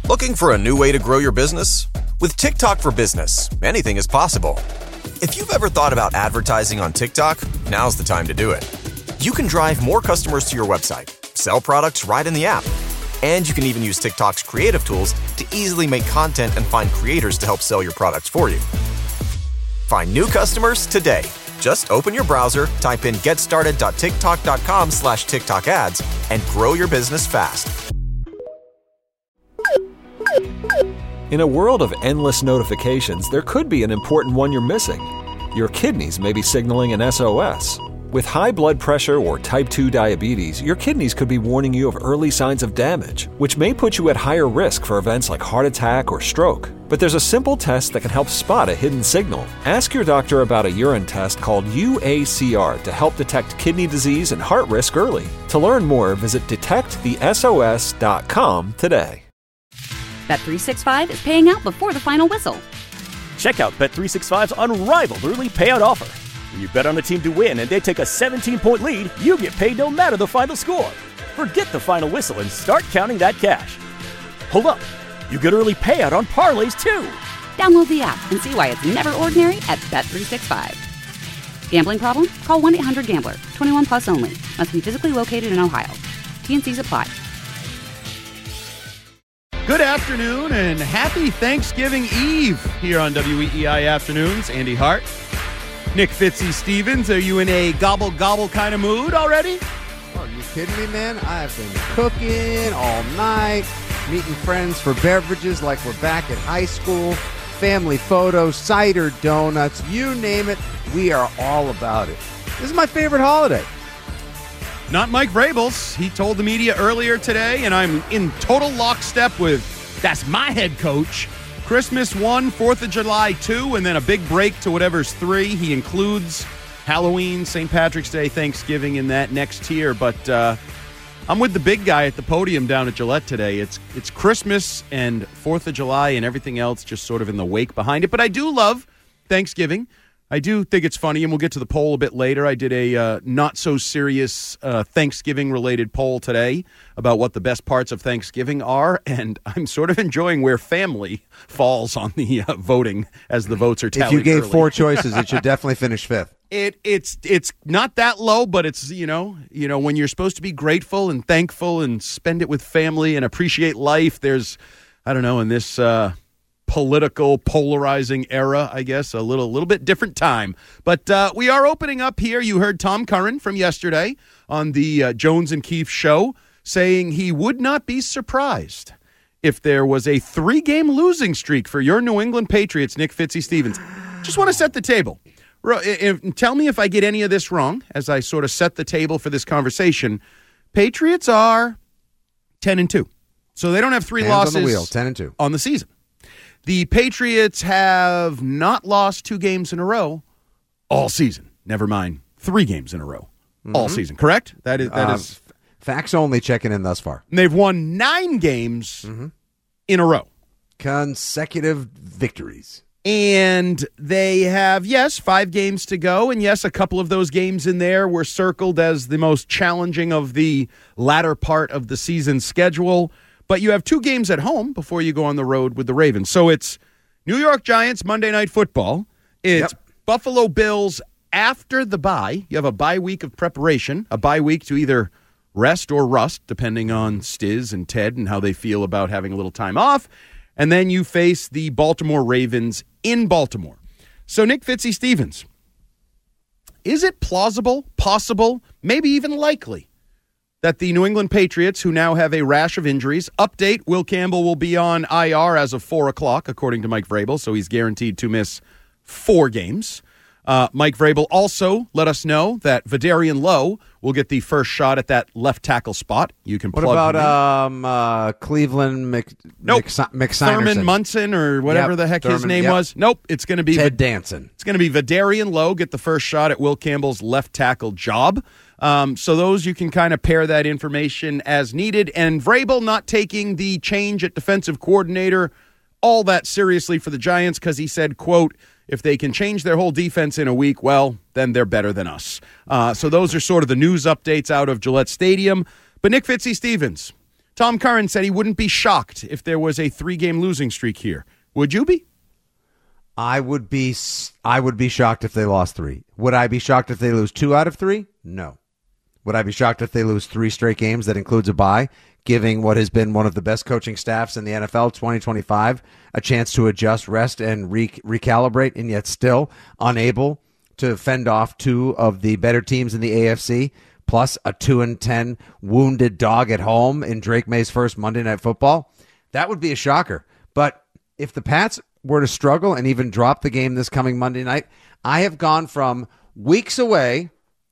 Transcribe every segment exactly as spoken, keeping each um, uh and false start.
Looking for a new way to grow your business? With TikTok for Business, anything is possible. If you've ever thought about advertising on TikTok, now's the time to do it. You can drive more customers to your website, sell products right in the app, and you can even use TikTok's creative tools to easily make content and find creators to help sell your products for you. Find new customers today. Just open your browser, type in getstarted.tiktok.com slash TikTok ads, and grow your business fast. In a world of endless notifications, there could be an important one you're missing. Your kidneys may be signaling an S O S. With high blood pressure or type two diabetes, your kidneys could be warning you of early signs of damage, which may put you at higher risk for events like heart attack or stroke. But there's a simple test that can help spot a hidden signal. Ask your doctor about a urine test called U A C R to help detect kidney disease and heart risk early. To learn more, visit detect the S O S dot com today. Bet three sixty-five is paying out before the final whistle. Check out Bet three sixty-five's unrivaled early payout offer. When you bet on a team to win and they take a seventeen-point lead, you get paid no matter the final score. Forget the final whistle and start counting that cash. Hold up. You get early payout on parlays, too. Download the app and see why it's never ordinary at Bet three sixty-five. Gambling problem? Call one eight hundred gambler. twenty-one plus only. Must be physically located in Ohio. T N Cs apply. Good afternoon and happy Thanksgiving Eve here on W E E I Afternoons. Andy Hart, Nick Fitzy Stevens. Are you in a gobble gobble kind of mood already? Oh, are you kidding me, man? I have been cooking all night, meeting friends for beverages like we're back at high school, family photos, cider donuts, you name it. We are all about it. This is my favorite holiday. Not Mike Vrabels. He told the media earlier today, and I'm in total lockstep with, that's my head coach. Christmas one, fourth of July two, and then a big break to whatever's three. He includes Halloween, Saint Patrick's Day, Thanksgiving in that next tier. But uh, I'm with the big guy at the podium down at Gillette today. It's it's Christmas and fourth of July and everything else just sort of in the wake behind it. But I do love Thanksgiving. I do think it's funny, and we'll get to the poll a bit later. I did a uh, not-so-serious uh, Thanksgiving-related poll today about what the best parts of Thanksgiving are, and I'm sort of enjoying where family falls on the uh, voting as the votes are tallied. If you gave early. four choices, it should definitely finish fifth. It it's it's not that low, but it's, you know, you know, when you're supposed to be grateful and thankful and spend it with family and appreciate life, there's, I don't know, in this uh, political polarizing era, I guess, a little little bit different time. But uh, we are opening up here. You heard Tom Curran from yesterday on the uh, Jones and Keefe show saying he would not be surprised if there was a three-game losing streak for your New England Patriots, Nick Fitzy Stevens. Just want to set the table. Tell me if I get any of this wrong as I sort of set the table for this conversation. Patriots are ten and two. So they don't have three Hands losses on the wheel, ten and two on the season. The Patriots have not lost two games in a row all season. Never mind three games in a row mm-hmm. all season. Correct? That is that uh, is facts only checking in thus far. They've won nine games mm-hmm. in a row. Consecutive victories. And they have, yes, five games to go. And yes, a couple of those games in there were circled as the most challenging of the latter part of the season schedule. But you have two games at home before you go on the road with the Ravens. So it's New York Giants Monday Night Football. It's yep. Buffalo Bills after the bye. You have a bye week of preparation, a bye week to either rest or rust, depending on Stiz and Ted and how they feel about having a little time off. And then you face the Baltimore Ravens in Baltimore. So, Nick Fitzy Stevens, is it plausible, possible, maybe even likely that the New England Patriots, who now have a rash of injuries, update, Will Campbell will be on I R as of four o'clock, according to Mike Vrabel, so he's guaranteed to miss four games. Uh, Mike Vrabel also let us know that Vidarian Lowe will get the first shot at that left tackle spot. You can what plug about um, uh, Cleveland Mc, nope. Mc, Thurman Munson or whatever yep. the heck Thurman, his name yep. was? Nope, it's going to be Ted Vid- Danson. It's going to be Vidarian Lowe get the first shot at Will Campbell's left tackle job. Um, so those you can kind of pair that information as needed. And Vrabel not taking the change at defensive coordinator all that seriously for the Giants because he said, quote, if they can change their whole defense in a week, well, then they're better than us. Uh, so those are sort of the news updates out of Gillette Stadium. But Nick Fitzy Stevens, Tom Curran said he wouldn't be shocked if there was a three-game losing streak here. Would you be? I would be I would be shocked if they lost three. Would I be shocked if they lose two out of three? No. Would I be shocked if they lose three straight games that includes a bye, giving what has been one of the best coaching staffs in the N F L twenty twenty-five a chance to adjust, rest, and re- recalibrate, and yet still unable to fend off two of the better teams in the A F C, plus a two and ten wounded dog at home in Drake May's first Monday Night Football? That would be a shocker. But if the Pats were to struggle and even drop the game this coming Monday night, I have gone from weeks away,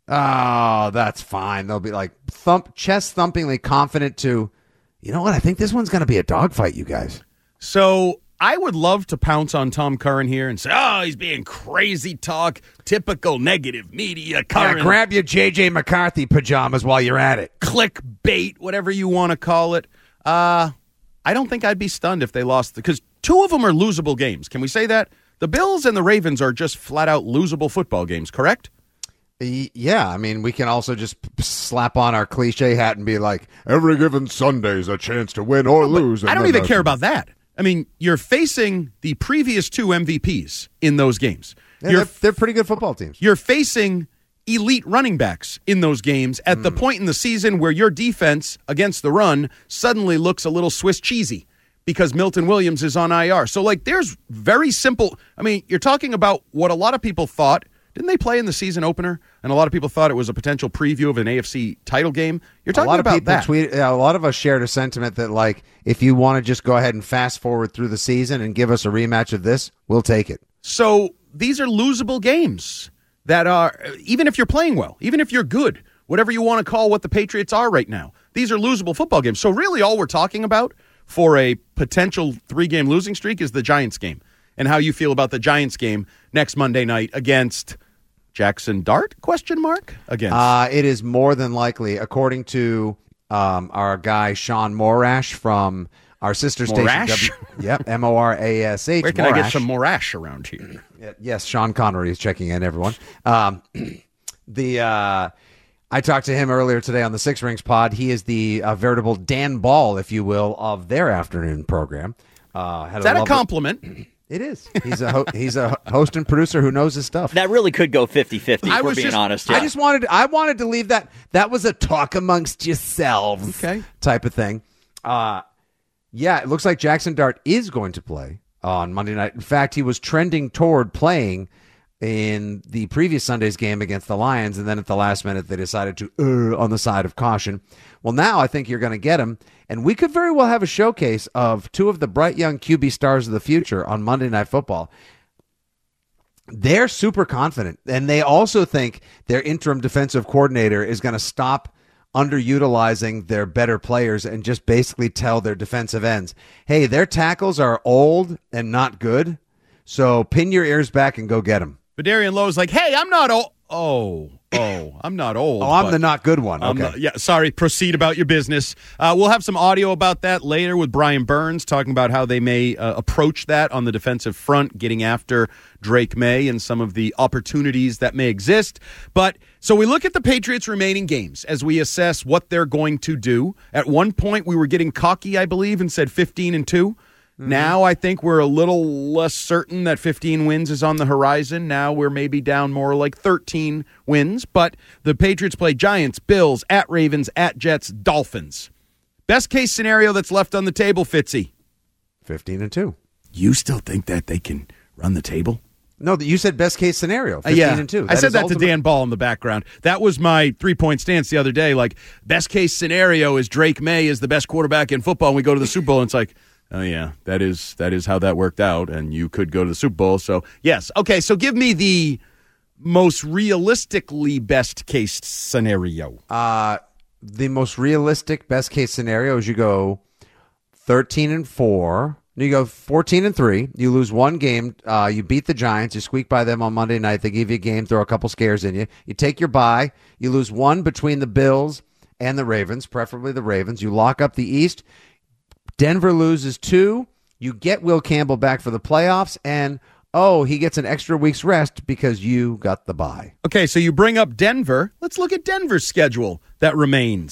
oh, that's fine, they'll be like thump, chest thumpingly confident, to, you know what, I think this one's going to be a dogfight, you guys. So I would love to pounce on Tom Curran here and say, oh, he's being crazy talk, typical negative media. Curran. Yeah, grab your J J McCarthy pajamas while you're at it. Clickbait, whatever you want to call it. Uh, I don't think I'd be stunned if they lost, because two of them are losable games. Can we say that? The Bills and the Ravens are just flat-out losable football games, correct? Yeah, I mean, we can also just slap on our cliche hat and be like, every given Sunday is a chance to win or lose. I don't even care about that. I mean, you're facing the previous two M V Ps in those games. Yeah, you're, they're, they're pretty good football teams. You're facing elite running backs in those games at mm. the point in the season where your defense against the run suddenly looks a little Swiss cheesy because Milton Williams is on I R. So, like, there's very simple. I mean, you're talking about what a lot of people thought. Didn't they play in the season opener? And a lot of people thought it was a potential preview of an A F C title game. You're talking a lot about of people that. Tweet, yeah, a lot of us shared a sentiment that, like, if you want to just go ahead and fast forward through the season and give us a rematch of this, we'll take it. So these are losable games that are, even if you're playing well, even if you're good, whatever you want to call what the Patriots are right now, these are losable football games. So really all we're talking about for a potential three-game losing streak is the Giants game and how you feel about the Giants game next Monday night against Jackson Dart, question mark, against? Uh, it is more than likely, according to um, our guy Sean Morash from our sister Morash? station. W- yep, M O R A S H. Where can Morash. I get some Morash around here? Yes, Sean Connery is checking in, everyone. Um, the uh, I talked to him earlier today on the Six Rings pod. He is the uh, veritable Dan Ball, if you will, of their afternoon program. Uh, had is that a, a compliment? It is. He's a ho- he's a host and producer who knows his stuff. That really could go fifty-fifty, if we're being just, honest. I Yeah. just wanted I wanted to leave that. That was a talk amongst yourselves okay. type of thing. Uh, yeah, it looks like Jackson Dart is going to play on Monday night. In fact, he was trending toward playing in the previous Sunday's game against the Lions, and then at the last minute they decided to err on the side of caution. Well, now I think you're going to get him, and we could very well have a showcase of two of the bright young Q B stars of the future on Monday Night Football. They're super confident, and they also think their interim defensive coordinator is going to stop underutilizing their better players and just basically tell their defensive ends, hey, their tackles are old and not good, so pin your ears back and go get them. But Darian Lowe's like, hey, I'm not old. Oh, oh, I'm not old. Oh, I'm the not good one. Okay. Not, yeah, sorry. Proceed about your business. Uh, we'll have some audio about that later with Brian Burns talking about how they may uh, approach that on the defensive front, getting after Drake May and some of the opportunities that may exist. But so we look at the Patriots' remaining games as we assess what they're going to do. At one point, we were getting cocky, I believe, and said fifteen and two. Mm-hmm. Now I think we're a little less certain that fifteen wins is on the horizon. Now we're maybe down more like thirteen wins. But the Patriots play Giants, Bills, at Ravens, at Jets, Dolphins. Best case scenario that's left on the table, Fitzy. fifteen and two. You still think that they can run the table? No, you said best case scenario, fifteen uh, yeah. and two. That I said that ultimate. to Dan Ball in the background. That was my three-point stance the other day. Like, best case scenario is Drake May is the best quarterback in football, and we go to the Super Bowl, and it's like, oh, yeah, that is that is how that worked out, and you could go to the Super Bowl. So, yes. Okay, so give me the most realistically best-case scenario. Uh, the most realistic best-case scenario is you go thirteen and four. You go fourteen and three. You lose one game. Uh, you beat the Giants. You squeak by them on Monday night. They give you a game, throw a couple scares in you. You take your bye. You lose one between the Bills and the Ravens, preferably the Ravens. You lock up the East. Denver loses two. You get Will Campbell back for the playoffs, and, oh, he gets an extra week's rest because you got the bye. Okay, so you bring up Denver. Let's look at Denver's schedule that remains.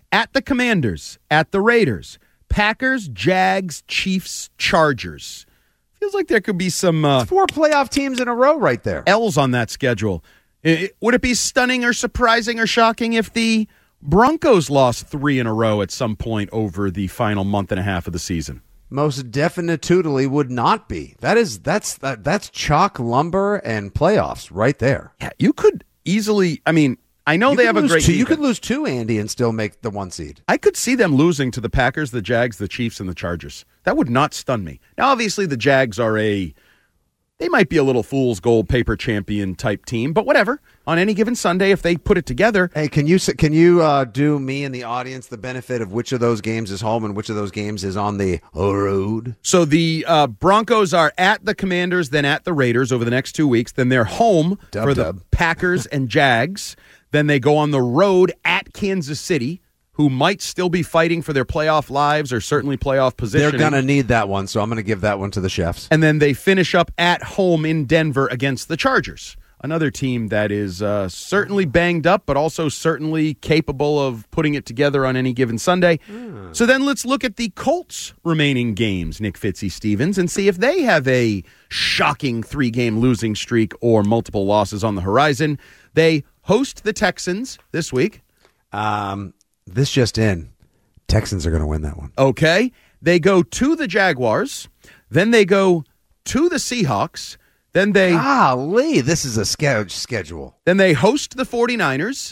at the Commanders, at the Raiders, Packers, Jags, Chiefs, Chargers. Feels like there could be some uh, four playoff teams in a row right there. L's on that schedule. It, would it be stunning or surprising or shocking if the Broncos lost three in a row at some point over the final month and a half of the season? Most definitely would not be. That is that's that, that's chalk lumber and playoffs right there. Yeah, you could easily. I mean, I know you they have a great. Two, you could lose two, Andy, and still make the one seed. I could see them losing to the Packers, the Jags, the Chiefs, and the Chargers. That would not stun me. Now, obviously, the Jags are a. They might be a little fool's gold paper champion type team, but whatever. On any given Sunday, if they put it together. Hey, can you can you uh, do me and the audience the benefit of which of those games is home and which of those games is on the road? So the uh, Broncos are at the Commanders, then at the Raiders over the next two weeks. Then they're home dub, for dub. the Packers and Jags. Then they go on the road at Kansas City, who might still be fighting for their playoff lives or certainly playoff positioning. They're going to need that one, so I'm going to give that one to the Chefs. And then they finish up at home in Denver against the Chargers, another team that is uh, certainly banged up, but also certainly capable of putting it together on any given Sunday. Mm. So then let's look at the Colts' remaining games, Nick Fitzy-Stevens, and see if they have a shocking three-game losing streak or multiple losses on the horizon. They host the Texans this week. Um... This just in. Texans are going to win that one. Okay. They go to the Jaguars. Then they go to the Seahawks. Then they... Golly, this is a ske- schedule. Then they host the 49ers.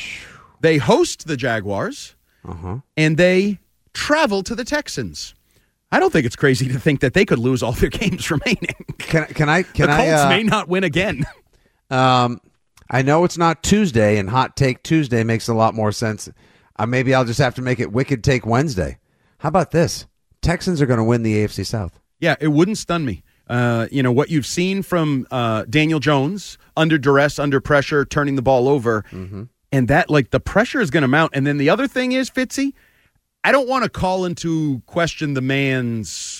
They host the Jaguars. Uh-huh. And they travel to the Texans. I don't think it's crazy to think that they could lose all their games remaining. Can, can I... Can the Colts I, uh, may not win again. um, I know it's not Tuesday, and Hot Take Tuesday makes a lot more sense. Uh, maybe I'll just have to make it Wicked Take Wednesday. How about this? Texans are going to win the A F C South. Yeah, it wouldn't stun me. Uh, you know, what you've seen from uh, Daniel Jones, under duress, under pressure, turning the ball over, mm-hmm. and that, like, the pressure is going to mount. And then the other thing is, Fitzy, I don't want to call into question the man's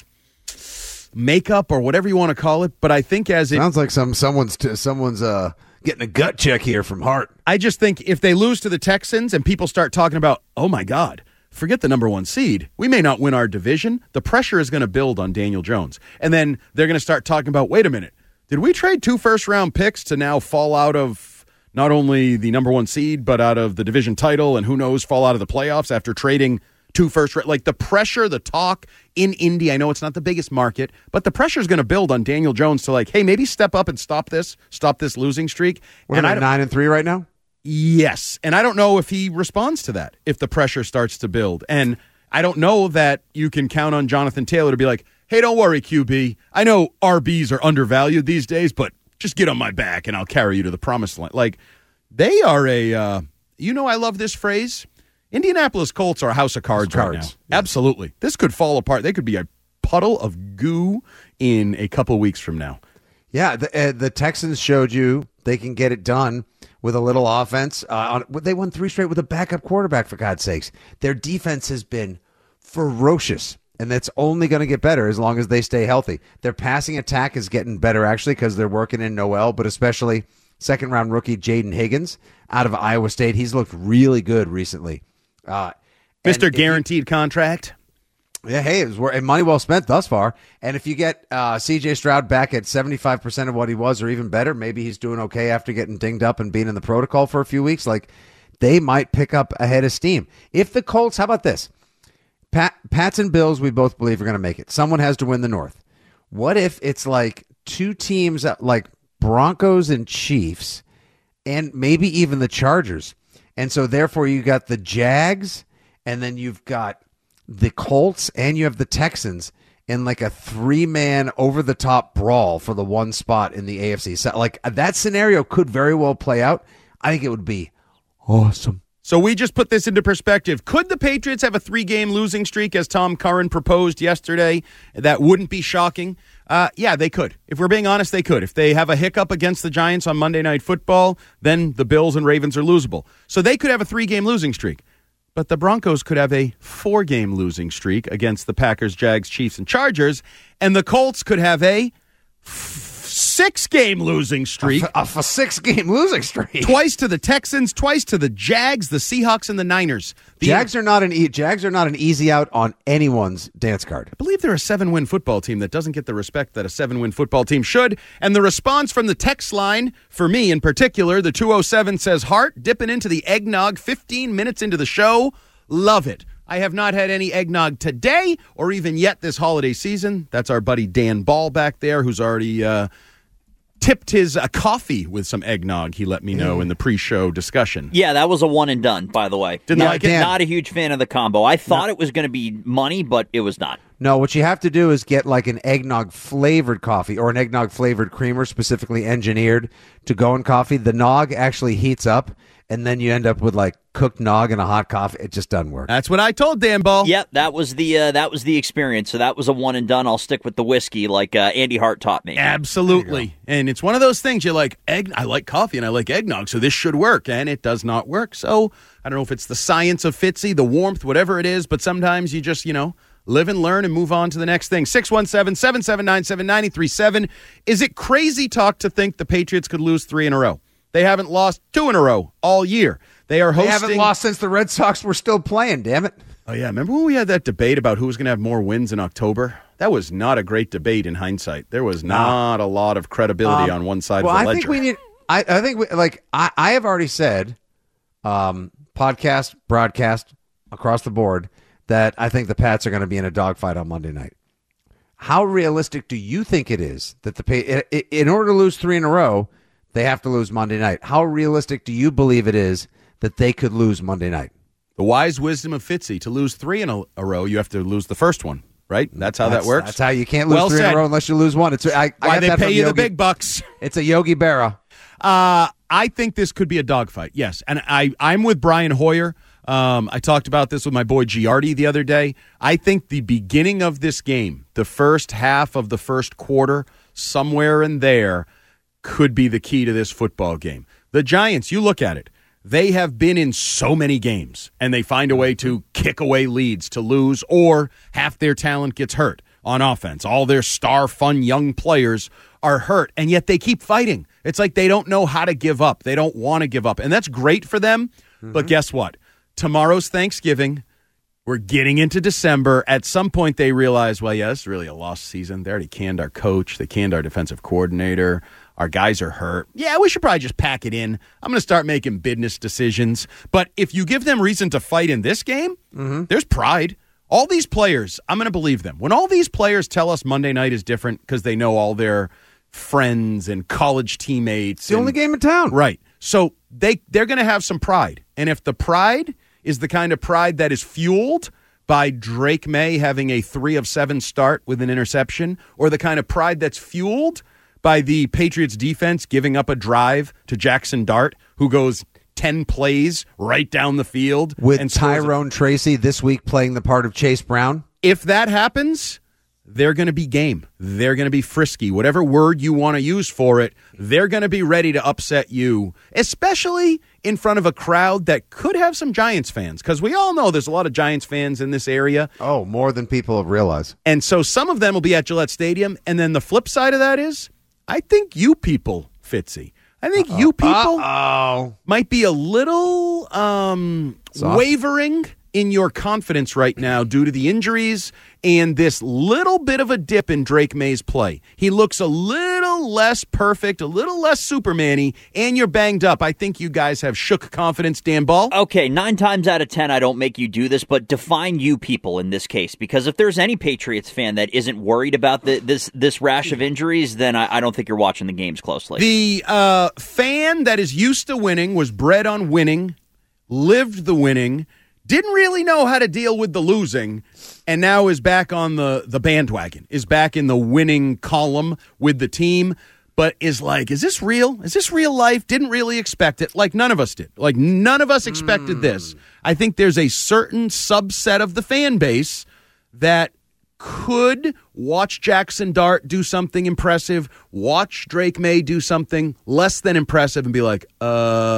makeup or whatever you want to call it, but I think as it... Sounds like some someone's t- someone's uh, getting a gut check here from Hart. I just think if they lose to the Texans and people start talking about, oh, my God, forget the number one seed, we may not win our division, the pressure is going to build on Daniel Jones. And then they're going to start talking about, wait a minute, did we trade two first-round picks to now fall out of not only the number one seed, but out of the division title and who knows, fall out of the playoffs after trading two first, like the pressure, the talk in Indy. I know it's not the biggest market, but the pressure is going to build on Daniel Jones to like, hey, maybe step up and stop this, stop this losing streak. We're at nine and three right now. Yes, and I don't know if he responds to that if the pressure starts to build, and I don't know that you can count on Jonathan Taylor to be like, hey, don't worry, Q B. I know R Bs are undervalued these days, but just get on my back and I'll carry you to the promised land. Like they are a, uh, you know, I love this phrase. Indianapolis Colts are a house of cards, cards. right now. Yeah. Absolutely. This could fall apart. They could be a puddle of goo in a couple of weeks from now. Yeah, the, uh, the Texans showed you they can get it done with a little offense. Uh, on, they won three straight with a backup quarterback, for God's sakes. Their defense has been ferocious, and that's only going to get better as long as they stay healthy. Their passing attack is getting better, actually, because they're working in Noel, but especially second-round rookie Jaden Higgins out of Iowa State. He's looked really good recently. Uh, Mister Guaranteed you, Contract. Yeah, hey, it was money well spent thus far. And if you get uh, C J Stroud back at seventy-five percent of what he was or even better, maybe he's doing okay after getting dinged up and being in the protocol for a few weeks, like they might pick up a head of steam. If the Colts, how about this? Pat, Pats and Bills, we both believe are going to make it. Someone has to win the North. What if it's like two teams like Broncos and Chiefs and maybe even the Chargers? And so, therefore, you got the Jags, and then you've got the Colts, and you have the Texans in like a three-man over-the-top brawl for the one spot in the A F C. So, like, that scenario could very well play out. I think it would be awesome. So we just put this into perspective. Could the Patriots have a three-game losing streak, as Tom Curran proposed yesterday? That wouldn't be shocking. Uh, yeah, they could. If we're being honest, they could. If they have a hiccup against the Giants on Monday Night Football, then the Bills and Ravens are losable. So they could have a three-game losing streak. But the Broncos could have a four-game losing streak against the Packers, Jags, Chiefs, and Chargers. And the Colts could have a f- six-game losing streak. A, f- a six-game losing streak. Twice to the Texans, twice to the Jags, the Seahawks, and the Niners. The Jags are not an e- Jags are not an easy out on anyone's dance card. I believe they're a seven-win football team that doesn't get the respect that a seven-win football team should. And the response from the text line, for me in particular, the two oh seven says, Hart dipping into the eggnog fifteen minutes into the show. Love it. I have not had any eggnog today or even yet this holiday season. That's our buddy Dan Ball back there who's already uh, tipped his uh, coffee with some eggnog, he let me know mm. in the pre-show discussion. Yeah, that was a one and done, by the way. Didn't not, like it? Not a huge fan of the combo. I thought no. it was going to be money, but it was not. No, what you have to do is get like an eggnog-flavored coffee or an eggnog-flavored creamer specifically engineered to go in coffee. The nog actually heats up, and then you end up with like cooked nog and a hot coffee. It just doesn't work. That's what I told Dan Ball. Yep, that was the uh, that was the experience. So that was a one and done. I'll stick with the whiskey, like uh, Andy Hart taught me. Absolutely, and it's one of those things. You're like, egg. I like coffee and I like eggnog, so this should work, and it does not work. So I don't know if it's the science of Fitzy, the warmth, whatever it is, but sometimes you just you know live and learn and move on to the next thing. six one seven, seven seven nine, seven nine three seven. Is it crazy talk to think the Patriots could lose three in a row? They haven't lost two in a row all year. They are hosting. They haven't lost since the Red Sox were still playing, damn it. Oh, yeah. Remember when we had that debate about who was going to have more wins in October? That was not a great debate in hindsight. There was not nah. a lot of credibility um, on one side well, of the I ledger. Think we need, I, I think, we, like, I, I have already said, um, podcast, broadcast, across the board, that I think the Pats are going to be in a dogfight on Monday night. How realistic do you think it is that the in order to lose three in a row, they have to lose Monday night? How realistic do you believe it is that they could lose Monday night? The wise wisdom of Fitzy, to lose three in a, a row, you have to lose the first one, right? That's how that's, that works? That's how you can't lose well three said. in a row unless you lose one. It's I, Why I they that pay you Yogi. the big bucks. It's a Yogi Berra. Uh, I think this could be a dogfight, yes. And I, I'm with Brian Hoyer. Um, I talked about this with my boy Giardi the other day. I think the beginning of this game, the first half of the first quarter, somewhere in there, could be the key to this football game. The Giants, you look at it, they have been in so many games, and they find a way to kick away leads, to lose, or half their talent gets hurt on offense. All their star, fun, young players are hurt, and yet they keep fighting. It's like they don't know how to give up. They don't want to give up, and that's great for them, mm-hmm. but guess what? Tomorrow's Thanksgiving. We're getting into December. At some point, they realize, well, yeah, this is really a lost season. They already canned our coach. They canned our defensive coordinator. Our guys are hurt. Yeah, we should probably just pack it in. I'm going to start making business decisions. But if you give them reason to fight in this game, mm-hmm. there's pride. All these players, I'm going to believe them. When all these players tell us Monday night is different because they know all their friends and college teammates. It's the and, only game in town. Right. So they, they're going to have some pride. And if the pride is the kind of pride that is fueled by Drake May having a three of seven start with an interception, or the kind of pride that's fueled by the Patriots defense giving up a drive to Jackson Dart, who goes ten plays right down the field. With and Tyrone a- Tracy this week playing the part of Chase Brown. If that happens, they're going to be game. They're going to be frisky. Whatever word you want to use for it, they're going to be ready to upset you, especially in front of a crowd that could have some Giants fans, because we all know there's a lot of Giants fans in this area. Oh, more than people realize. And so some of them will be at Gillette Stadium, and then the flip side of that is, I think you people, Fitzy, I think Uh-oh. you people Uh-oh. might be a little um, wavering in your confidence right now due to the injuries and this little bit of a dip in Drake May's play. He looks a little less perfect, a little less Superman-y, and you're banged up. I think you guys have shook confidence, Dan Ball. Okay, nine times out of ten, I don't make you do this, but define you people in this case, because if there's any Patriots fan that isn't worried about the, this this rash of injuries, then I, I don't think you're watching the games closely. The uh, fan that is used to winning, was bred on winning, lived the winning, didn't really know how to deal with the losing, and now is back on the, the bandwagon, is back in the winning column with the team, but is like, is this real? Is this real life? Didn't really expect it, like none of us did. Like none of us expected mm. this. I think there's a certain subset of the fan base that could watch Jackson Dart do something impressive, watch Drake May do something less than impressive, and be like, uh...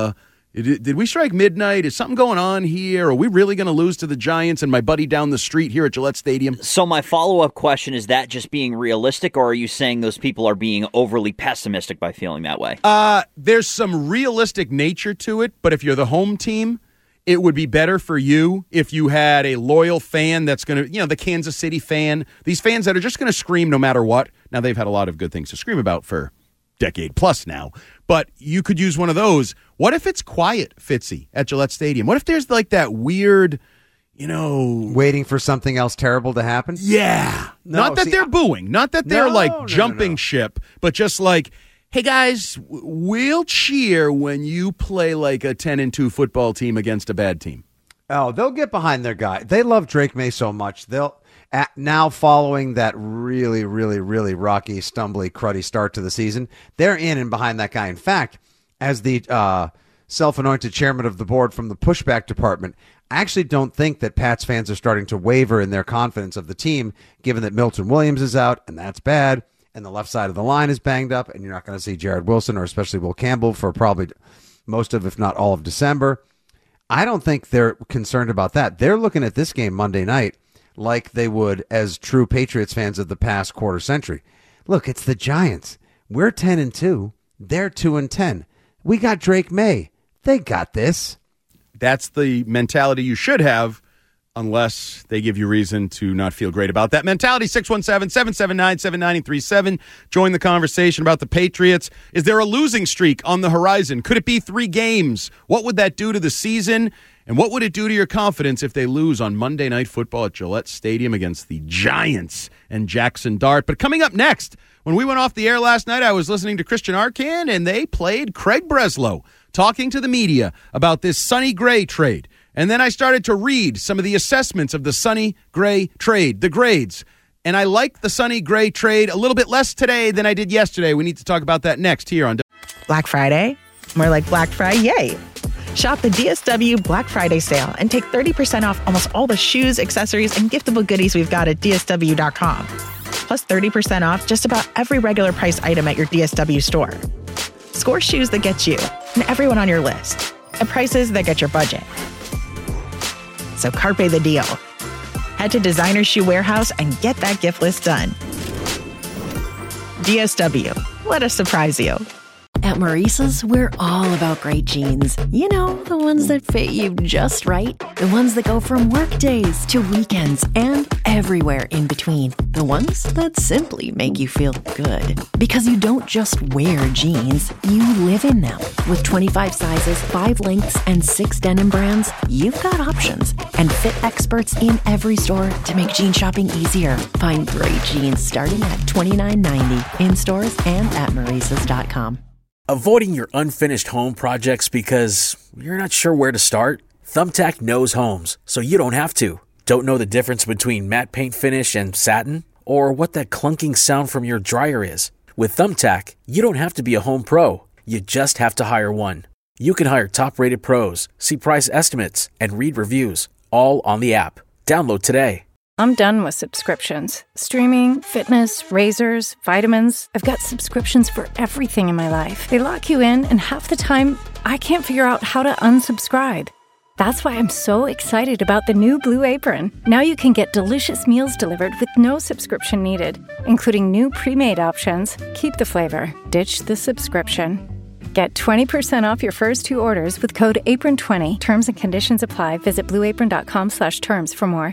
Did, did we strike midnight? Is something going on here? Are we really going to lose to the Giants and my buddy down the street here at Gillette Stadium? So my follow-up question, is that just being realistic, or are you saying those people are being overly pessimistic by feeling that way? Uh, there's some realistic nature to it, but if you're the home team, it would be better for you if you had a loyal fan that's going to, you know, the Kansas City fan, these fans that are just going to scream no matter what. Now, they've had a lot of good things to scream about for decade plus now, but you could use one of those. What if it's quiet, Fitzy, at Gillette Stadium? What if there's like that weird, you know, waiting for something else terrible to happen? Yeah. No, not that see, they're I, booing, not that they're no, like no, jumping no, no. ship, but just like, hey guys, we'll cheer when you play like a ten and two football team against a bad team. Oh, they'll get behind their guy. They love Drake May so much. They'll At now, following that really, really, really rocky, stumbly, cruddy start to the season, they're in and behind that guy. In fact, as the uh, self-anointed chairman of the board from the pushback department, I actually don't think that Pats fans are starting to waver in their confidence of the team, given that Milton Williams is out, and that's bad, and the left side of the line is banged up, and you're not going to see Jared Wilson or especially Will Campbell for probably most of, if not all of December. I don't think they're concerned about that. They're looking at this game Monday night like they would as true Patriots fans of the past quarter century. Look, it's the Giants. We're ten and two. They're two and ten. We got Drake May. They got this. That's the mentality you should have, unless they give you reason to not feel great about that mentality. six one seven, seven seven nine, seven nine three seven. Join the conversation about the Patriots. Is there a losing streak on the horizon? Could it be three games? What would that do to the season? And what would it do to your confidence if they lose on Monday Night Football at Gillette Stadium against the Giants and Jackson Dart? But coming up next, when we went off the air last night, I was listening to Christian Arcand, and they played Craig Breslow talking to the media about this Sonny Gray trade. And then I started to read some of the assessments of the Sonny Gray trade, the grades. And I like the Sonny Gray trade a little bit less today than I did yesterday. We need to talk about that next here on Black Friday? More like Black Friday, yay! Shop the D S W Black Friday sale and take thirty percent off almost all the shoes, accessories, and giftable goodies we've got at D S W dot com. Plus thirty percent off just about every regular price item at your D S W store. Score shoes that get you and everyone on your list at prices that get your budget. So carpe the deal. Head to Designer Shoe Warehouse and get that gift list done. D S W. Let us surprise you. At Maurice's, we're all about great jeans. You know, the ones that fit you just right. The ones that go from work days to weekends and everywhere in between. The ones that simply make you feel good. Because you don't just wear jeans, you live in them. With twenty-five sizes, five lengths, and six denim brands, you've got options. And fit experts in every store to make jean shopping easier. Find great jeans starting at twenty-nine ninety in stores and at Maurices dot com. Avoiding your unfinished home projects because you're not sure where to start? Thumbtack knows homes, so you don't have to. Don't know the difference between matte paint finish and satin? Or what that clunking sound from your dryer is? With Thumbtack, you don't have to be a home pro. You just have to hire one. You can hire top-rated pros, see price estimates, and read reviews, all on the app. Download today. I'm done with subscriptions. Streaming, fitness, razors, vitamins. I've got subscriptions for everything in my life. They lock you in, and half the time, I can't figure out how to unsubscribe. That's why I'm so excited about the new Blue Apron. Now you can get delicious meals delivered with no subscription needed, including new pre-made options. Keep the flavor, ditch the subscription. Get twenty percent off your first two orders with code apron twenty. Terms and conditions apply. Visit blue apron dot com slash terms for more.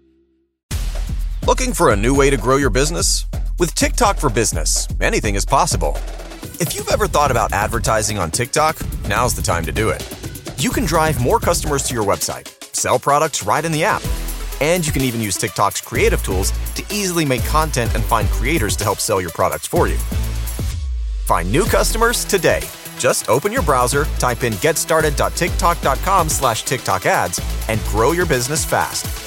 Looking for a new way to grow your business? With TikTok for Business, anything is possible. If you've ever thought about advertising on TikTok, now's the time to do it. You can drive more customers to your website, sell products right in the app, and you can even use TikTok's creative tools to easily make content and find creators to help sell your products for you. Find new customers today. Just open your browser, type in getstarted.tiktok.com slash TikTok ads, and grow your business fast.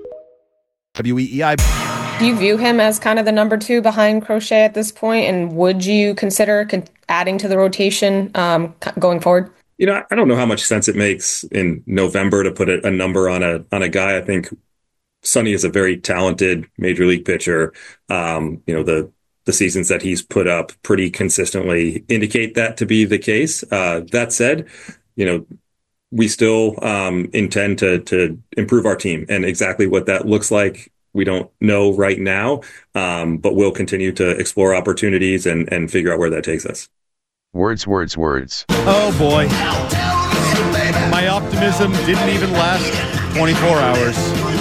W E E I. Do you view him as kind of the number two behind Crochet at this point, and would you consider con- adding to the rotation um, going forward? You know, I don't know how much sense it makes in November to put a, a number on a on a guy. I think Sonny is a very talented major league pitcher. Um, you know, the the seasons that he's put up pretty consistently indicate that to be the case. Uh, that said, you know, we still um, intend to to improve our team, and exactly what that looks like, we don't know right now, um, but we'll continue to explore opportunities and, and figure out where that takes us. Words, words, words. Oh, boy. My optimism didn't even last twenty-four hours.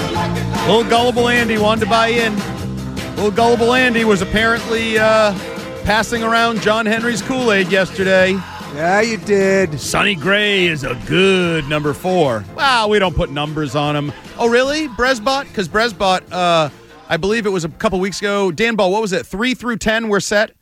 Little gullible Andy wanted to buy in. Little gullible Andy was apparently uh, passing around John Henry's Kool-Aid yesterday. Yeah, you did. Sonny Gray is a good number four. Wow, we don't put numbers on him. Oh, really? Bresbot? Because Bresbot, uh, I believe it was a couple weeks ago. Dan Ball, what was it? Three through ten were set?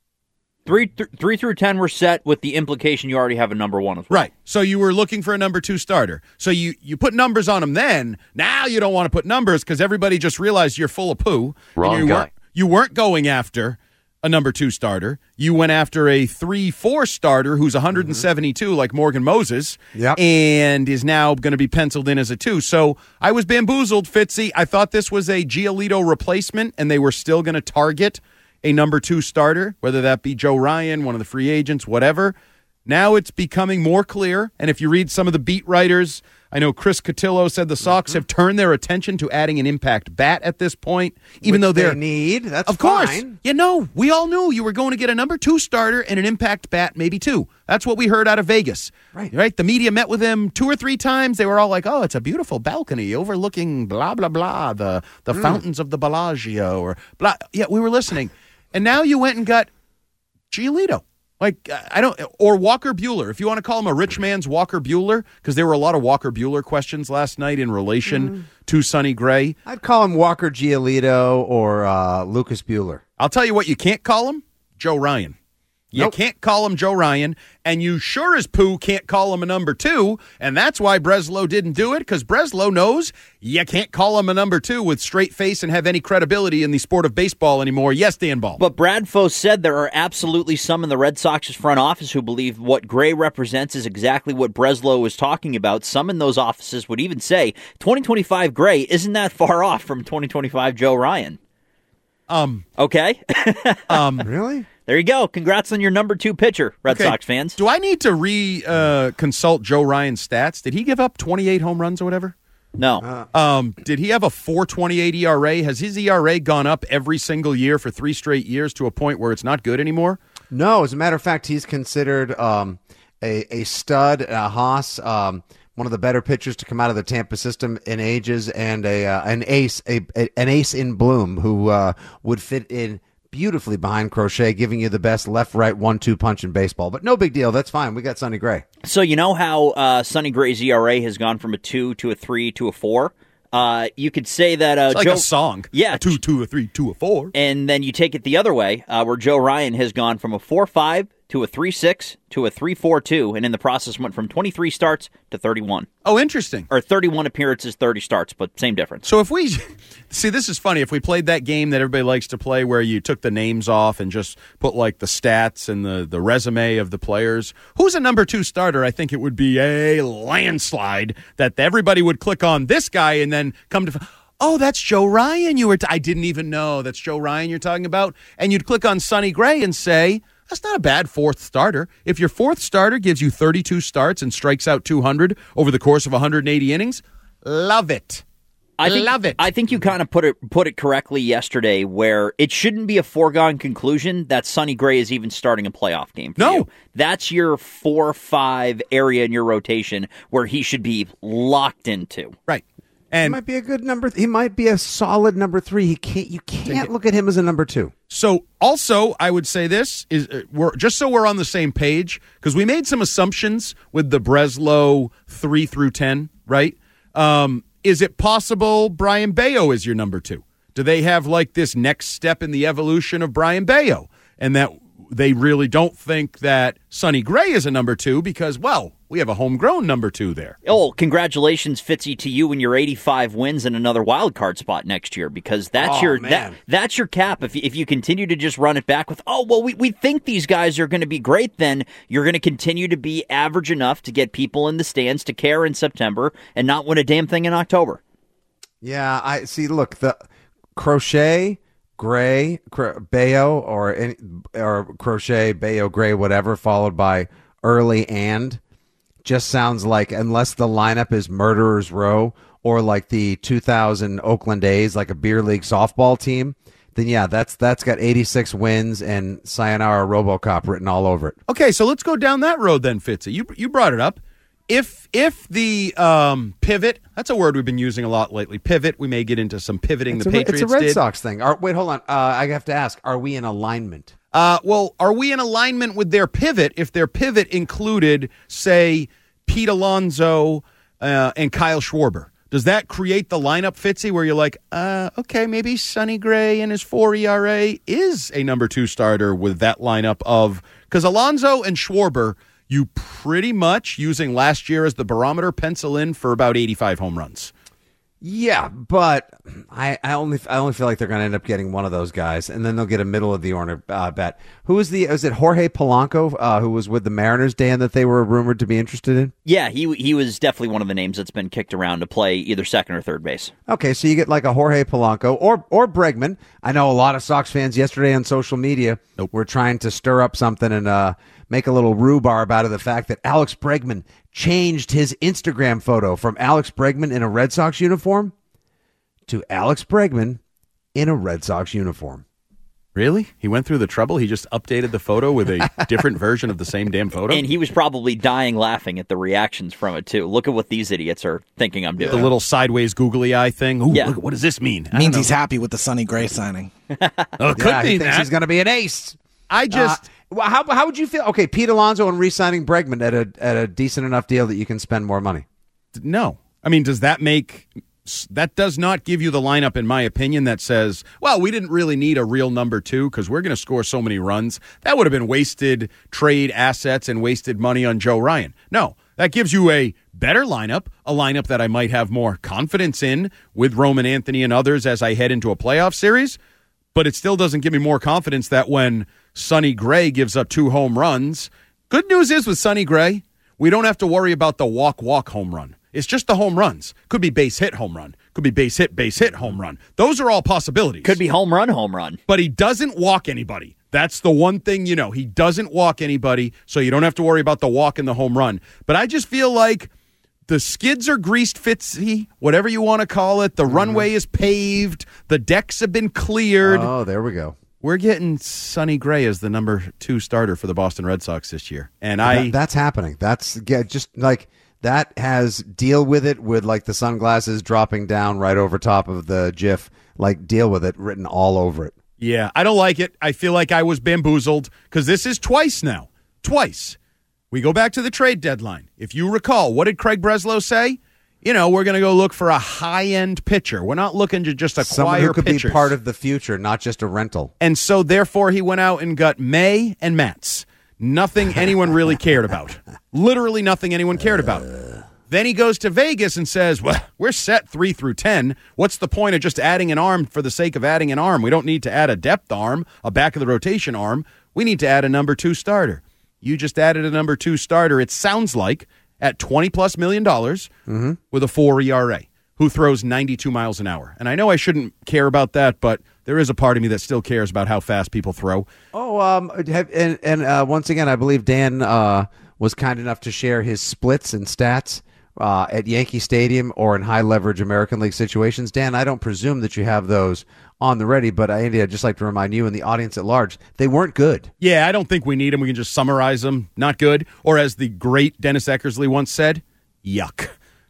Three, th- three through ten were set with the implication you already have a number one as well. Right. So you were looking for a number two starter. So you, you put numbers on them then. Now you don't want to put numbers because everybody just realized you're full of poo. Wrong you guy. Weren't, you weren't going after a number two starter. You went after a three four starter who's one hundred seventy-two mm-hmm. like Morgan Moses yep. and is now going to be penciled in as a two. So I was bamboozled, Fitzy. I thought this was a Giolito replacement and they were still going to target a number two starter, whether that be Joe Ryan, one of the free agents, whatever. Now it's becoming more clear, and if you read some of the beat writers, I know Chris Cotillo said the Sox mm-hmm. have turned their attention to adding an impact bat at this point, even Which though they're they need. That's of fine. course. You know, we all knew you were going to get a number two starter and an impact bat, maybe two. That's what we heard out of Vegas. Right. Right. The media met with him two or three times. They were all like, "Oh, it's a beautiful balcony overlooking blah blah blah, the the mm. fountains of the Bellagio," or blah. Yeah, we were listening. And now you went and got Giolito. Like, I don't, or Walker Buehler, if you want to call him a rich man's Walker Buehler, because there were a lot of Walker Buehler questions last night in relation mm. to Sonny Gray. I'd call him Walker Giolito or uh, Lucas Buehler. I'll tell you what you can't call him, Joe Ryan. You nope. can't call him Joe Ryan, and you sure as poo can't call him a number two, and that's why Breslow didn't do it, because Breslow knows you can't call him a number two with straight face and have any credibility in the sport of baseball anymore. Yes, Dan Ball. But Bradfo said there are absolutely some in the Red Sox's front office who believe what Gray represents is exactly what Breslow was talking about. Some in those offices would even say twenty twenty-five Gray isn't that far off from twenty twenty-five Joe Ryan. Um. Okay. um. Really? There you go. Congrats on your number two pitcher, Red okay. Sox fans. Do I need to re-consult uh, Joe Ryan's stats? Did he give up twenty-eight home runs or whatever? No. Uh, um, did he have a four twenty-eight E R A? Has his E R A gone up every single year for three straight years to a point where it's not good anymore? No. As a matter of fact, he's considered um, a, a stud, a Haas, um, one of the better pitchers to come out of the Tampa system in ages, and a uh, an ace, a, a an ace in bloom who uh, would fit in beautifully behind Crochet, giving you the best left-right one two punch in baseball. But no big deal. That's fine. We got Sonny Gray. So you know how uh, Sonny Gray's E R A has gone from a two to a three to a four? Uh, you could say that uh, it's like Joe, a song. Yeah. A two, two, a three, two, a four. And then you take it the other way, uh, where Joe Ryan has gone from a four five to a three six to a three four two, and in the process went from twenty-three starts to thirty-one. Oh, interesting. Or thirty-one appearances, thirty starts, but same difference. So if we, see, this is funny. If we played that game that everybody likes to play where you took the names off and just put like the stats and the, the resume of the players, who's a number two starter? I think it would be a landslide that everybody would click on this guy and then come to, oh, that's Joe Ryan. You were, t- I didn't even know that's Joe Ryan you're talking about. And you'd click on Sonny Gray and say, that's not a bad fourth starter. If your fourth starter gives you thirty-two starts and strikes out two hundred over the course of one hundred eighty innings, love it. I think, love it. I think you kind of put it put it correctly yesterday, where it shouldn't be a foregone conclusion that Sonny Gray is even starting a playoff game for no. you. That's your four five area in your rotation where he should be locked into. Right. And he might be a good number. Th- he might be a solid number three. He can't. You can't look at him as a number two. So, also, I would say this is uh, we're just so we're on the same page, because we made some assumptions with the Breslow three through ten. Right? Um, is it possible Brian Bayo is your number two? Do they have like this next step in the evolution of Brian Bayo, and that they really don't think that Sonny Gray is a number two because, well, we have a homegrown number two there. Oh, congratulations, Fitzy, to you and your eighty-five wins and another wild card spot next year, because that's oh, your man. that that's your cap. If if you continue to just run it back with, oh well, we we think these guys are going to be great, then you're going to continue to be average enough to get people in the stands to care in September and not win a damn thing in October. Yeah, I see. Look, the Crochet, Gray, Cro- Bayo, or any, or Crochet, Bayo, Gray, whatever, followed by early and. just sounds like, unless the lineup is Murderer's Row or like the two thousand Oakland A's, like a beer league softball team, then yeah, that's that's got eighty-six wins and Sayonara RoboCop written all over it. Okay, so let's go down that road then, Fitzy. You you brought it up. If if the um, pivot, that's a word we've been using a lot lately, pivot, we may get into some pivoting It's the a, Patriots It's a Red did. Sox thing. Are, wait, hold on. Uh, I have to ask, are we in alignment? Uh, well, are we in alignment with their pivot if their pivot included, say, Pete Alonso uh, and Kyle Schwarber? Does that create the lineup, Fitzy, where you're like, uh, okay, maybe Sonny Gray and his four E R A is a number two starter with that lineup of – because Alonso and Schwarber, you pretty much, using last year as the barometer, pencil in for about eighty-five home runs. Yeah, but I, I only I only feel like they're going to end up getting one of those guys, and then they'll get a middle of the order uh, bet. Who was the? Was it Jorge Polanco uh, who was with the Mariners, Dan, that they were rumored to be interested in? Yeah, he he was definitely one of the names that's been kicked around to play either second or third base. Okay, so you get like a Jorge Polanco or or Bregman. I know a lot of Sox fans yesterday on social media nope. were trying to stir up something and uh, make a little rhubarb out of the fact that Alex Bregman changed his Instagram photo from Alex Bregman in a Red Sox uniform to Alex Bregman in a Red Sox uniform. Really? He went through the trouble? He just updated the photo with a different version of the same damn photo? And he was probably dying laughing at the reactions from it, too. Look at what these idiots are thinking I'm doing. The little sideways googly eye thing? Ooh, yeah. Look, what does this mean? It means he's happy with the Sonny Gray signing. Oh, it could yeah, be he thinks that. he's going to be an ace. I just... Uh, well, how, how would you feel? Okay, Pete Alonso and re-signing Bregman at a, at a decent enough deal that you can spend more money. No. I mean, does that make... That does not give you the lineup, in my opinion, that says, well, we didn't really need a real number two because we're going to score so many runs. That would have been wasted trade assets and wasted money on Joe Ryan. No, that gives you a better lineup, a lineup that I might have more confidence in with Roman Anthony and others as I head into a playoff series. But it still doesn't give me more confidence that when Sonny Gray gives up two home runs, good news is with Sonny Gray, we don't have to worry about the walk-walk home run. It's just the home runs. Could be base hit home run. Could be base hit, base hit home run. Those are all possibilities. Could be home run, home run. But he doesn't walk anybody. That's the one thing you know. He doesn't walk anybody, so you don't have to worry about the walk and the home run. But I just feel like the skids are greased, Fitzy, whatever you want to call it. The mm-hmm. runway is paved. The decks have been cleared. Oh, there we go. We're getting Sonny Gray as the number two starter for the Boston Red Sox this year. And I that, That's happening. That's yeah, just like... That has deal with it with like the sunglasses dropping down right over top of the GIF, like deal with it written all over it. Yeah, I don't like it. I feel like I was bamboozled because this is twice now. Twice. We go back to the trade deadline. If you recall, what did Craig Breslow say? You know, we're going to go look for a high-end pitcher. We're not looking to just acquire Someone who could pitchers. be part of the future, not just a rental. And so, therefore, he went out and got May and Matz. Nothing anyone really cared about. Literally nothing anyone cared about. Then he goes to Vegas and says, well, we're set three through ten. What's the point of just adding an arm for the sake of adding an arm? We don't need to add a depth arm, a back of the rotation arm. We need to add a number two starter. You just added a number two starter, it sounds like, at twenty plus million dollars mm-hmm. with a four E R A, who throws ninety-two miles an hour. And I know I shouldn't care about that, but there is a part of me that still cares about how fast people throw. Oh, um, have, and, and uh, once again, I believe Dan uh, was kind enough to share his splits and stats uh, at Yankee Stadium or in high-leverage American League situations. Dan, I don't presume that you have those on the ready, but Andy, I'd just like to remind you and the audience at large, they weren't good. Yeah, I don't think we need them. We can just summarize them. Not good. Or as the great Dennis Eckersley once said, yuck.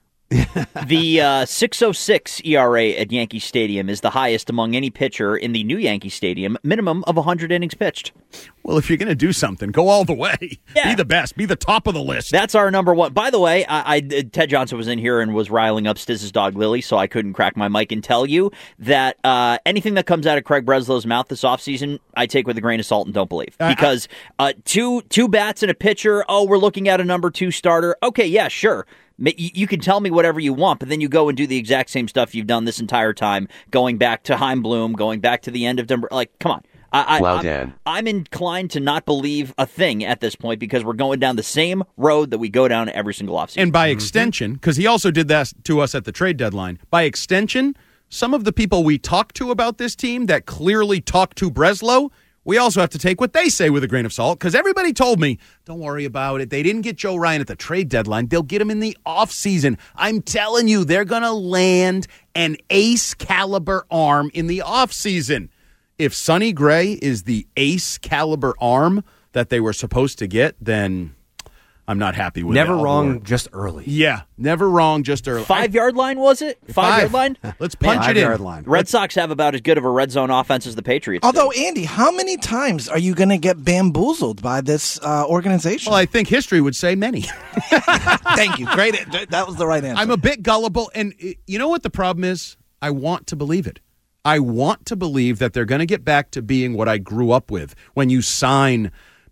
The uh, six oh six E R A at Yankee Stadium is the highest among any pitcher in the new Yankee Stadium, minimum of one hundred innings pitched. Well, if you're going to do something, go all the way. Yeah. Be the best. Be the top of the list. That's our number one. By the way, I, I Ted Johnson was in here and was riling up Stiz's dog Lily, so I couldn't crack my mic and tell you that uh, anything that comes out of Craig Breslow's mouth this offseason, I take with a grain of salt and don't believe. Because uh, two two bats and a pitcher, oh, we're looking at a number two starter. Okay, yeah, sure. You can tell me whatever you want, but then you go and do the exact same stuff you've done this entire time, going back to Chaim Bloom, going back to the end of Denver. Like, come on. I, I, well, I'm, Dan. I'm inclined to not believe a thing at this point because we're going down the same road that we go down every single offseason. And by extension, because he also did that to us at the trade deadline, by extension, some of the people we talked to about this team that clearly talked to Breslow we also have to take what they say with a grain of salt, because everybody told me, don't worry about it. They didn't get Joe Ryan at the trade deadline. They'll get him in the offseason. I'm telling you, they're going to land an ace-caliber arm in the offseason. If Sonny Gray is the ace-caliber arm that they were supposed to get, then I'm not happy with it. Never wrong, just early. Yeah, never wrong, just early. Five-yard line, was it? Five-yard line? Let's punch it in. Line. Red Sox have about as good of a red zone offense as the Patriots Although, do. Andy, how many times are you going to get bamboozled by this uh, organization? Well, I think history would say many. Thank you. Great. That was the right answer. I'm a bit gullible, and uh, you know what the problem is? I want to believe it. I want to believe that they're going to get back to being what I grew up with. When you sign,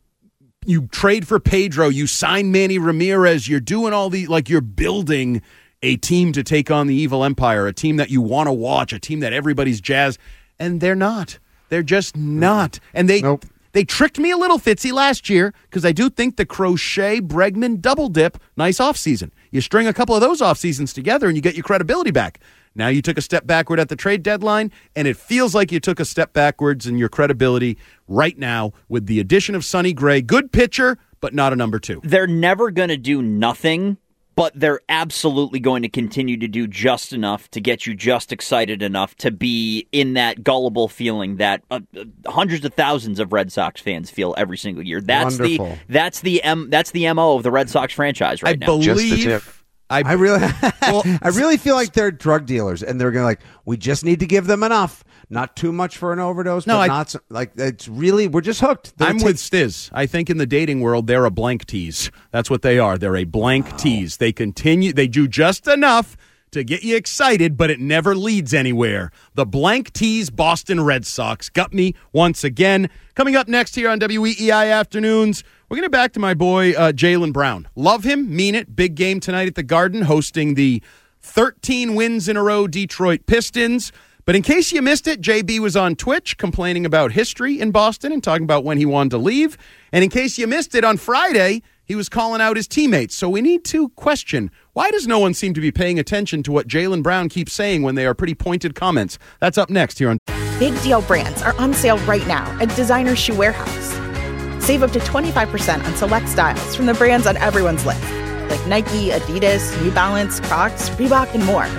you trade for Pedro, you sign Manny Ramirez, you're doing all the, like you're building a team to take on the evil empire, a team that you want to watch, a team that everybody's jazzed, and they're not. They're just not. And they nope. they tricked me a little, Fitzy, last year, because I do think the Crochet Bregman double dip, nice offseason. You string a couple of those off seasons together and you get your credibility back. Now you took a step backward at the trade deadline, and it feels like you took a step backwards in your credibility right now with the addition of Sonny Gray. Good pitcher, but not a number two. They're never going to do nothing, but they're absolutely going to continue to do just enough to get you just excited enough to be in that gullible feeling that uh, hundreds of thousands of Red Sox fans feel every single year. That's Wonderful. the that's the M that's the M O of the Red Sox franchise right I now. Believe- Just the tip. I, I really, well, I really feel like they're drug dealers, and they're going to like, we just need to give them enough, not too much for an overdose, No, but I- not so, like it's really we're just hooked. They're I'm ta- with Stiz. I think in the dating world, they're a blank tease. That's what they are. They're a blank wow. tease. They continue. They do just enough to get you excited, but it never leads anywhere. The blank tease Boston Red Sox got me once again. Coming up next here on W E E I Afternoons, we're going to back to my boy uh, Jaylen Brown. Love him, mean it. Big game tonight at the Garden, hosting the thirteen wins in a row Detroit Pistons. But in case you missed it, J B was on Twitch complaining about history in Boston and talking about when he wanted to leave. And in case you missed it, on Friday, he was calling out his teammates. So we need to question, why does no one seem to be paying attention to what Jaylen Brown keeps saying when they are pretty pointed comments? That's up next here on Big Deal brands are on sale right now at Designer Shoe Warehouse. Save up to twenty-five percent on select styles from the brands on everyone's list, like Nike, Adidas, New Balance, Crocs, Reebok, and more.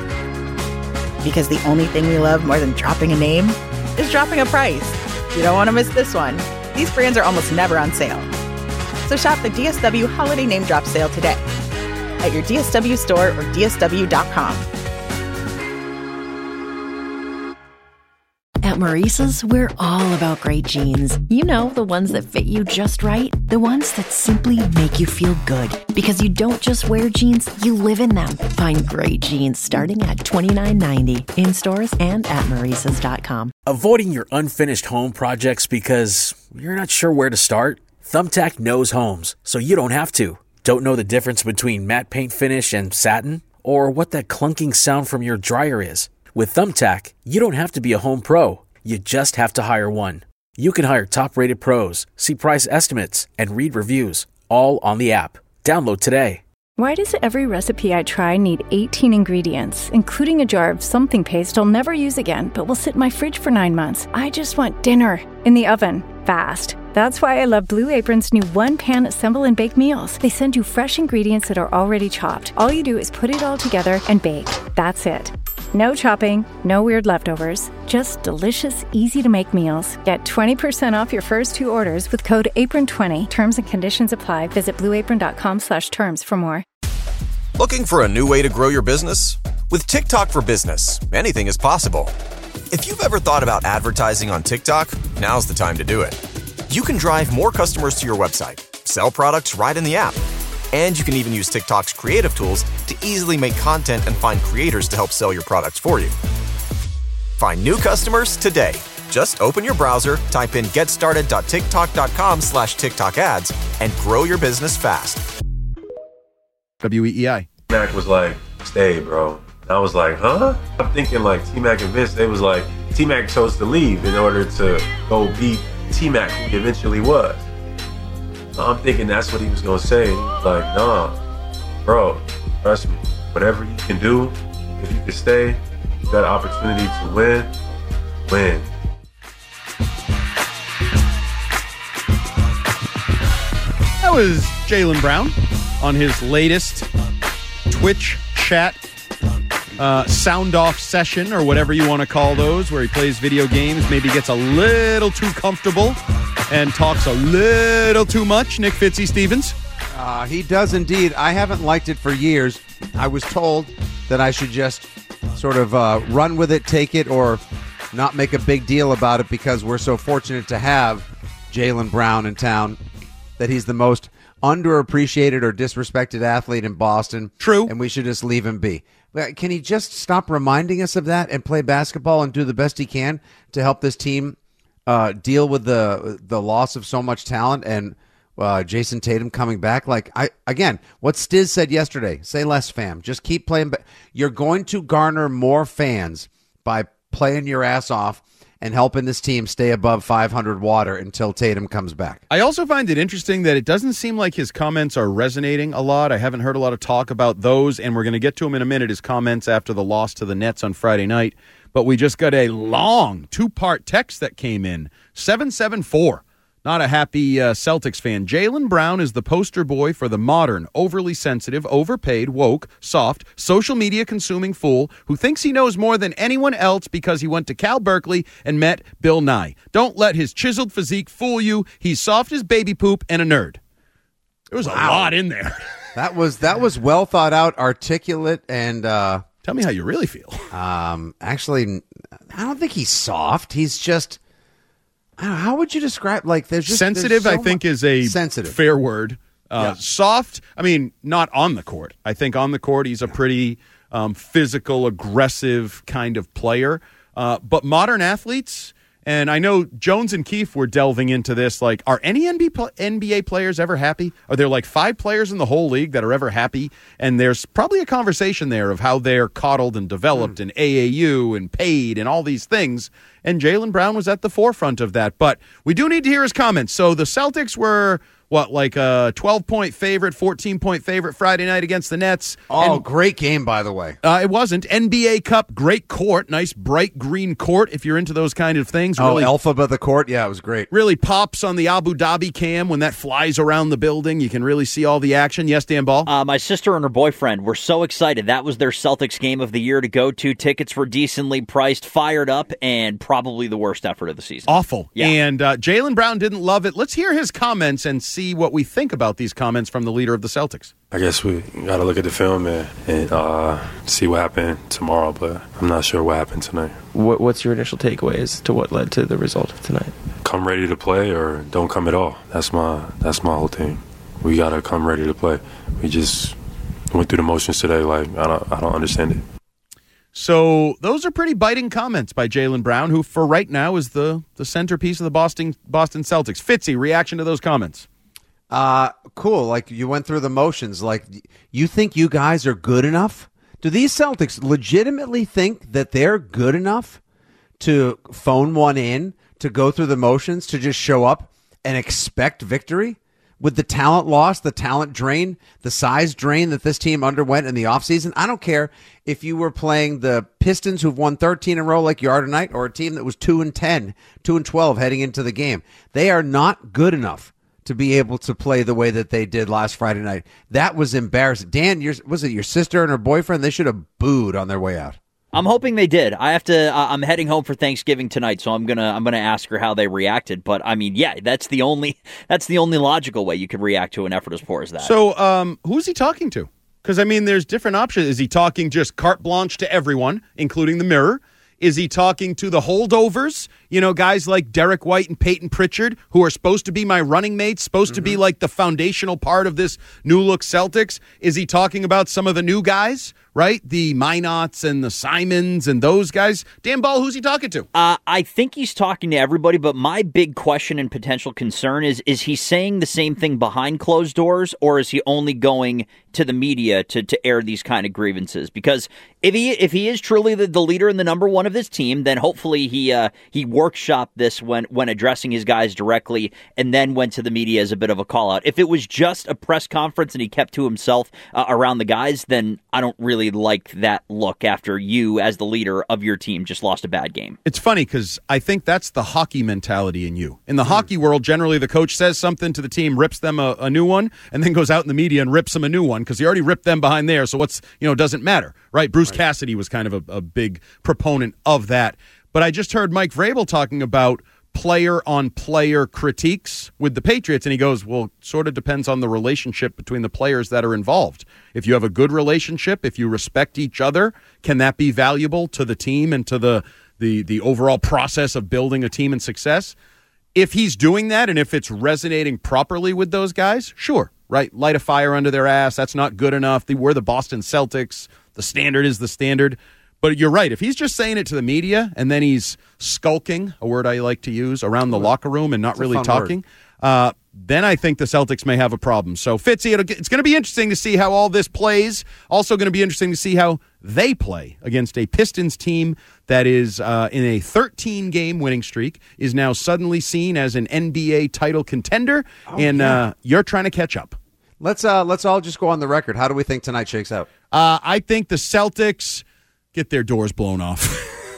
Because the only thing we love more than dropping a name is dropping a price. You don't want to miss this one. These brands are almost never on sale. So shop the D S W Holiday Name Drop Sale today at your D S W store or D S W dot com. At Maurice's, we're all about great jeans. You know, the ones that fit you just right. The ones that simply make you feel good. Because you don't just wear jeans, you live in them. Find great jeans starting at twenty-nine ninety in stores and at Maurice's dot com. Avoiding your unfinished home projects because you're not sure where to start? Thumbtack knows homes, so you don't have to. Don't know the difference between matte paint finish and satin? Or what that clunking sound from your dryer is? With Thumbtack, you don't have to be a home pro. You just have to hire one. You can hire top-rated pros, see price estimates, and read reviews, all on the app. Download today. Why does every recipe I try need eighteen ingredients, including a jar of something paste I'll never use again, but will sit in my fridge for nine months? I just want dinner in the oven, fast. That's why I love Blue Apron's new one-pan assemble and bake meals. They send you fresh ingredients that are already chopped. All you do is put it all together and bake. That's it. No chopping, no weird leftovers, just delicious, easy-to-make meals. Get twenty percent off your first two orders with code apron twenty. Terms and conditions apply. Visit blueapron.com slash terms for more. Looking for a new way to grow your business? With TikTok for Business, anything is possible. If you've ever thought about advertising on TikTok, now's the time to do it. You can drive more customers to your website, sell products right in the app, and you can even use TikTok's creative tools to easily make content and find creators to help sell your products for you. Find new customers today. Just open your browser, type in getstarted.tiktok.com slash TikTok ads, and grow your business fast. W E E I. T-Mac was like, stay, bro. I was like, huh? I'm thinking like T-Mac and Vince, they was like, T-Mac chose to leave in order to go beat T-Mac, who he eventually was. I'm thinking that's what he was going to say. And he was like, nah, bro, trust me. Whatever you can do, if you can stay, you got an opportunity to win, win. That was Jaylen Brown on his latest Twitch chat uh, sound-off session, or whatever you want to call those, where he plays video games, maybe gets a little too comfortable and talks a little too much. Nick Fitzy Stevens. Uh, he does indeed. I haven't liked it for years. I was told that I should just sort of uh, run with it, take it, or not make a big deal about it because we're so fortunate to have Jaylen Brown in town, that he's the most underappreciated or disrespected athlete in Boston. True. And we should just leave him be. Can he just stop reminding us of that and play basketball and do the best he can to help this team uh, deal with the the loss of so much talent and uh, Jason Tatum coming back? Like, I again, what Stiz said yesterday, say less, fam. Just keep playing. Ba- You're going to garner more fans by playing your ass off and helping this team stay above five hundred water until Tatum comes back. I also find it interesting that it doesn't seem like his comments are resonating a lot. I haven't heard a lot of talk about those, and we're going to get to him in a minute, his comments after the loss to the Nets on Friday night. But we just got a long two-part text that came in, seven seven four. Not a happy uh, Celtics fan. Jaylen Brown is the poster boy for the modern, overly sensitive, overpaid, woke, soft, social media consuming fool who thinks he knows more than anyone else because he went to Cal Berkeley and met Bill Nye. Don't let his chiseled physique fool you. He's soft as baby poop and a nerd. There was wow. a lot in there. That was that was well thought out, articulate, and uh, tell me how you really feel. Um, actually, I don't think he's soft. He's just. How would you describe, like, there's just... Sensitive, there's so I think, is a sensitive. fair word. Uh, yeah. Soft, I mean, not on the court. I think on the court, he's a pretty um, physical, aggressive kind of player. Uh, but modern athletes, and I know Jones and Keefe were delving into this, like, are any N B A players ever happy? Are there, like, five players in the whole league that are ever happy? And there's probably a conversation there of how they're coddled and developed mm. and A A U and paid and all these things. And Jaylen Brown was at the forefront of that. But we do need to hear his comments. So the Celtics were, what, like a twelve-point favorite, fourteen-point favorite Friday night against the Nets. Oh, and, great game, by the way. Uh, it wasn't. N B A Cup, great court, nice bright green court if you're into those kind of things. Oh, really, alpha of the court? Yeah, it was great. Really pops on the Abu Dhabi cam when that flies around the building. You can really see all the action. Yes, Dan Ball? Uh, my sister and her boyfriend were so excited. That was their Celtics game of the year to go to. Tickets were decently priced, fired up, and probably the worst effort of the season. Awful. Yeah. And uh, Jaylen Brown didn't love it. Let's hear his comments and see what we think about these comments from the leader of the Celtics. I guess we got to look at the film and, and uh, see what happened tomorrow, but I'm not sure what happened tonight. What, what's your initial takeaways to what led to the result of tonight? Come ready to play or don't come at all. That's my that's my whole thing. We got to come ready to play. We just went through the motions today. Like, I don't, I don't understand it. So those are pretty biting comments by Jaylen Brown, who for right now is the, the centerpiece of the Boston Boston Celtics. Fitzy, reaction to those comments? Uh, cool. Like, you went through the motions. Like, you think you guys are good enough? Do these Celtics legitimately think that they're good enough to phone one in, to go through the motions, to just show up and expect victory? With the talent loss, the talent drain, the size drain that this team underwent in the offseason, I don't care if you were playing the Pistons who've won thirteen in a row like you are tonight, or a team that was two and ten, two and twelve heading into the game. They are not good enough to be able to play the way that they did last Friday night. That was embarrassing. Dan, your, was it your sister and her boyfriend? They should have booed on their way out. I'm hoping they did. I have to. Uh, I'm heading home for Thanksgiving tonight, so I'm gonna. I'm gonna ask her how they reacted. But I mean, yeah, that's the only. That's the only logical way you could react to an effort as poor as that. So, um, who's he talking to? Because I mean, there's different options. Is he talking just carte blanche to everyone, including the Mirror? Is he talking to the holdovers? You know, guys like Derek White and Peyton Pritchard, who are supposed to be my running mates, supposed mm-hmm. to be like the foundational part of this new look Celtics. Is he talking about some of the new guys, right? The Minots and the Simons and those guys. Dan Ball, who's he talking to? Uh, I think he's talking to everybody, but my big question and potential concern is, is he saying the same thing behind closed doors, or is he only going to the media to, to air these kind of grievances? Because if he if he is truly the, the leader and the number one of this team, then hopefully he uh, he workshopped this when, when addressing his guys directly and then went to the media as a bit of a call out. If it was just a press conference and he kept to himself uh, around the guys, then I don't really really liked that look after you, as the leader of your team, just lost a bad game. It's funny because I think that's the hockey mentality in you. In the mm. hockey world, generally the coach says something to the team, rips them a, a new one, and then goes out in the media and rips them a new one because he already ripped them behind there. So what's, you know, doesn't matter, right? Bruce right. Cassidy was kind of a, a big proponent of that. But I just heard Mike Vrabel talking about player-on-player critiques with the Patriots, and he goes, well, sort of depends on the relationship between the players that are involved. If you have a good relationship, if you respect each other, can that be valuable to the team and to the the the overall process of building a team and success? If he's doing that and if it's resonating properly with those guys, sure, right? Light a fire under their ass. That's not good enough. We're the Boston Celtics. The standard is the standard. But you're right. If he's just saying it to the media and then he's skulking, a word I like to use, around the locker room and not It's really talking, uh, then I think the Celtics may have a problem. So, Fitzy, it'll get, it's going to be interesting to see how all this plays. Also going to be interesting to see how they play against a Pistons team that is uh, in a thirteen-game winning streak, is now suddenly seen as an N B A title contender, oh, and yeah. uh, you're trying to catch up. Let's uh, let's all just go on the record. How do we think tonight shakes out? Uh, I think the Celtics get their doors blown off.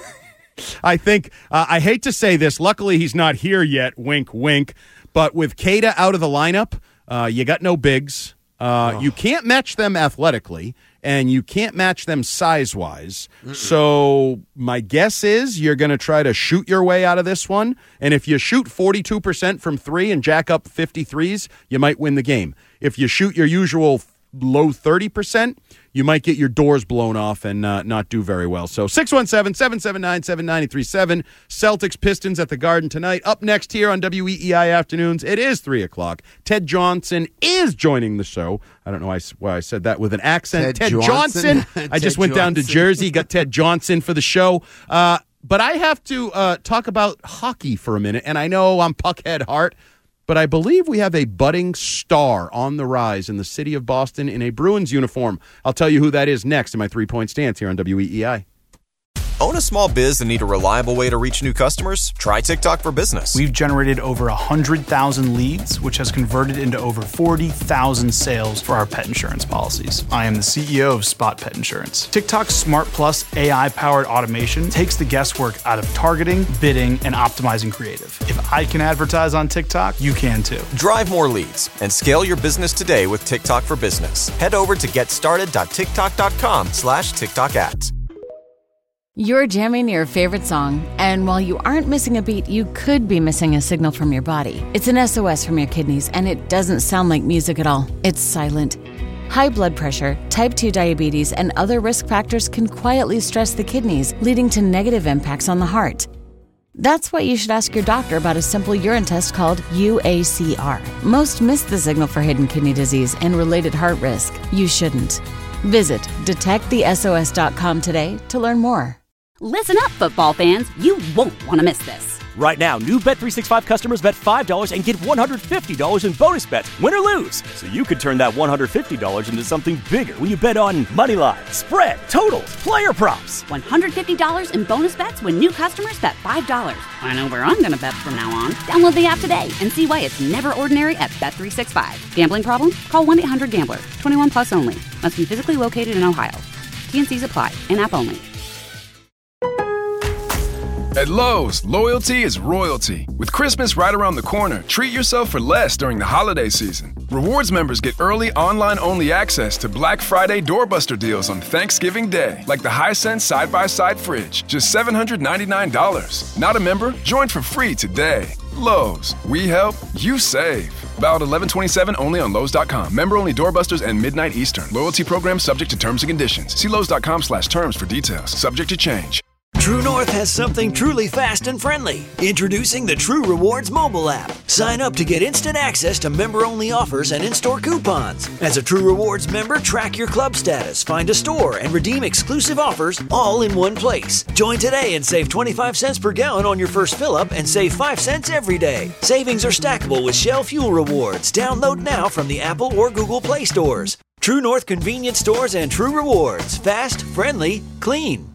I think, uh, I hate to say this, luckily he's not here yet, wink, wink, but with Queta out of the lineup, uh, you got no bigs. Uh, oh. You can't match them athletically, and you can't match them size-wise. Mm-mm. So my guess is you're going to try to shoot your way out of this one, and if you shoot forty-two percent from three and jack up fifty-threes, you might win the game. If you shoot your usual low thirty percent, you might get your doors blown off and uh, not do very well. So six one seven, seven seven nine, seven nine three seven, Celtics Pistons at the Garden tonight. Up next here on W E E I Afternoons, it is three o'clock. Ted Johnson is joining the show. I don't know why I, why I said that with an accent. Ted, Ted Johnson. Johnson. I just went Johnson. down to Jersey, got Ted Johnson for the show. Uh, but I have to uh, talk about hockey for a minute, and I know I'm Puckhead Hart, but I believe we have a budding star on the rise in the city of Boston in a Bruins uniform. I'll tell you who that is next in my three-point stance here on W E E I. Own a small biz and need a reliable way to reach new customers? Try TikTok for Business. We've generated over one hundred thousand leads, which has converted into over forty thousand sales for our pet insurance policies. I am the C E O of Spot Pet Insurance. TikTok's Smart Plus A I-powered automation takes the guesswork out of targeting, bidding, and optimizing creative. If I can advertise on TikTok, you can too. Drive more leads and scale your business today with TikTok for Business. Head over to getstarted.tiktok.com slash TikTok ads. You're jamming your favorite song, and while you aren't missing a beat, you could be missing a signal from your body. It's an S O S from your kidneys, and it doesn't sound like music at all. It's silent. High blood pressure, type two diabetes, and other risk factors can quietly stress the kidneys, leading to negative impacts on the heart. That's why you should ask your doctor about a simple urine test called U A C R. Most miss the signal for hidden kidney disease and related heart risk. You shouldn't. Visit detect the S O S dot com today to learn more. Listen up, football fans. You won't want to miss this. Right now, new Bet three sixty-five customers bet five dollars and get one hundred fifty dollars in bonus bets, win or lose. So you could turn that one hundred fifty dollars into something bigger when you bet on money line, spread, totals, player props. one hundred fifty dollars in bonus bets when new customers bet five dollars. I know where I'm going to bet from now on. Download the app today and see why it's never ordinary at Bet three sixty-five. Gambling problem? Call one eight hundred gambler. twenty-one plus only. Must be physically located in Ohio. T N Cs apply. In-app only. At Lowe's, loyalty is royalty. With Christmas right around the corner, treat yourself for less during the holiday season. Rewards members get early online-only access to Black Friday doorbuster deals on Thanksgiving Day, like the Hisense side-by-side fridge, just seven hundred ninety-nine dollars. Not a member? Join for free today. Lowe's, we help, you save. Valid eleven twenty-seven only on Lowe's dot com. Member-only doorbusters and midnight Eastern. Loyalty program subject to terms and conditions. See Lowe's dot com slash terms for details. Subject to change. True North has something truly fast and friendly. Introducing the True Rewards mobile app. Sign up to get instant access to member-only offers and in-store coupons. As a True Rewards member, track your club status, find a store, and redeem exclusive offers all in one place. Join today and save twenty-five cents per gallon on your first fill-up and save five cents every day. Savings are stackable with Shell Fuel Rewards. Download now from the Apple or Google Play stores. True North convenience stores and True Rewards. Fast, friendly, clean.